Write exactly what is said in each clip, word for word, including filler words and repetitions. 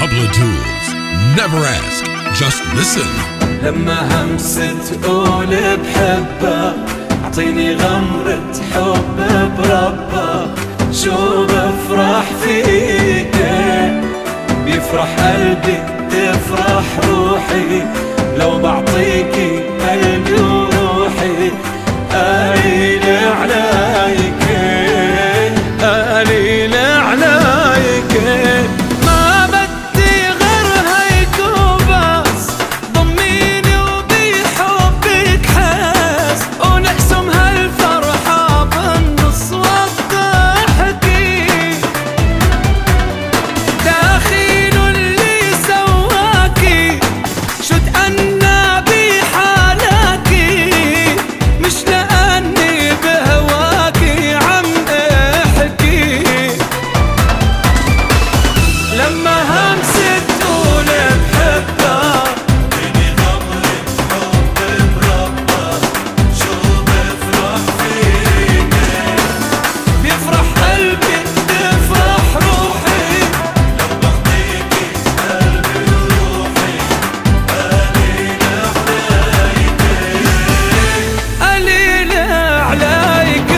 Pablo Tools. Never ask, just listen. لما همسة تقول بحبه اعطيني غمرة حب بربه، شو بفرح فيك بيفرح قلبي تفرح روحي، لو بعطيكي قلبي وروحي قليل عليك قليل عليك، ما بدي غير هيك وبس، ضميني وبحبك حس ونقسم هالفرحة بالنص والضحكي، داخل اللي سواكي شو تأنى بحالكي، مش لأني بهواكي عم احكي، لما همسة تقول بحبها اعطيني غمرة حب بربها، شو بفرح فيك بيفرح قلبي تفرح روحي، لو بعطيكي قلبي وروحي قليل عليك قليل عليك.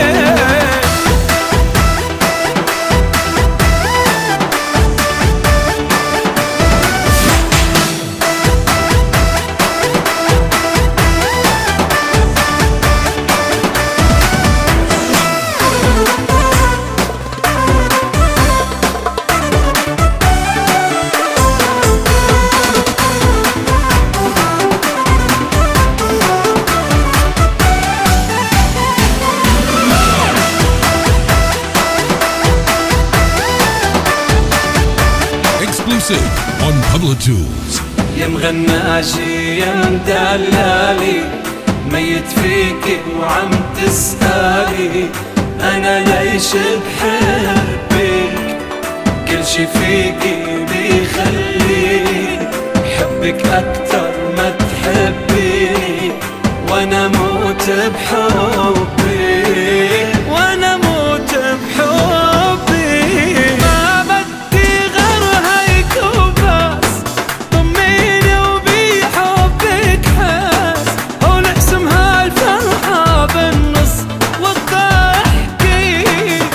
Exclusive on Pablo Tools. يا مغناشي يا مدلالي ميت فيكي وعم تسألي أنا ليش بحبك، كل شي فيكي بيخليني حبك أكتر ما تحبيني، وأنا موت بحبك وأنا موت بحبك، ما بدي غير هيك وبس، ضميني وبحبك حس ونقسم هالفرحة بالنص والضحكي،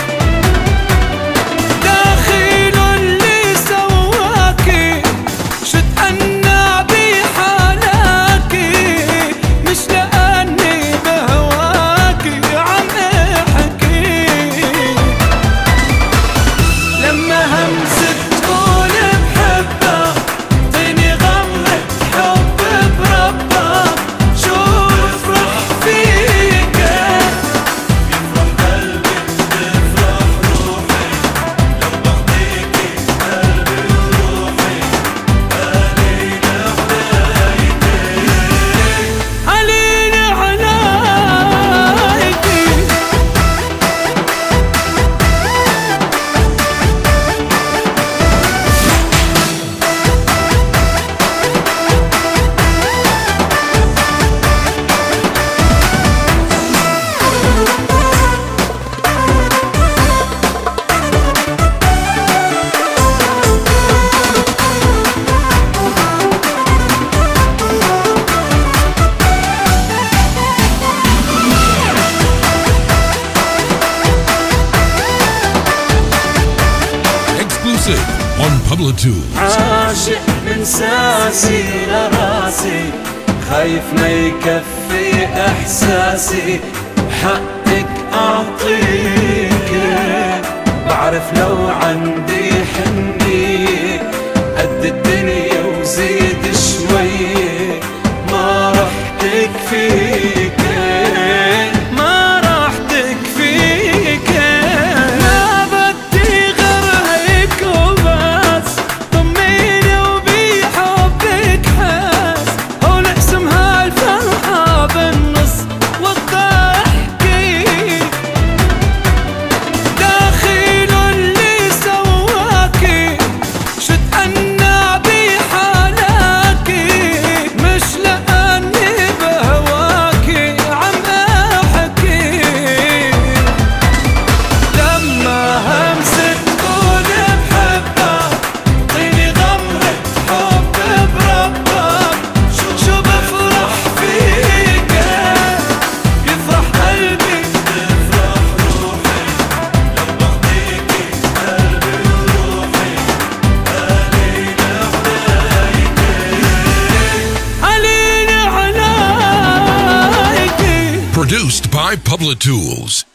داخل اللي سواكي شو تأنى بحالكي، مش لأني بهواكي عم احكي، لما همسة تقول بحبها اعطيني غمرة حب بربها، شو بفرح فيك بيفرح قلبي تفرح روحي، لو بعطيكي قلبي وروحي قليل عليك قليل عليك. Exclusive on Pablo Tools. عاشق من ساسي لراسي خايف ما يكفي احساسي، وحقك اعطيك بعرف لو عندي حنية قد الدنيا وزيد شوي، ما رح تكفيك ما رح تكفيك، ما بدي غير هيك وبس، ضميني وبحبك حس ونقسم هالفرحة بالنص والضحكي، داخل اللي سواكي by Public Tools.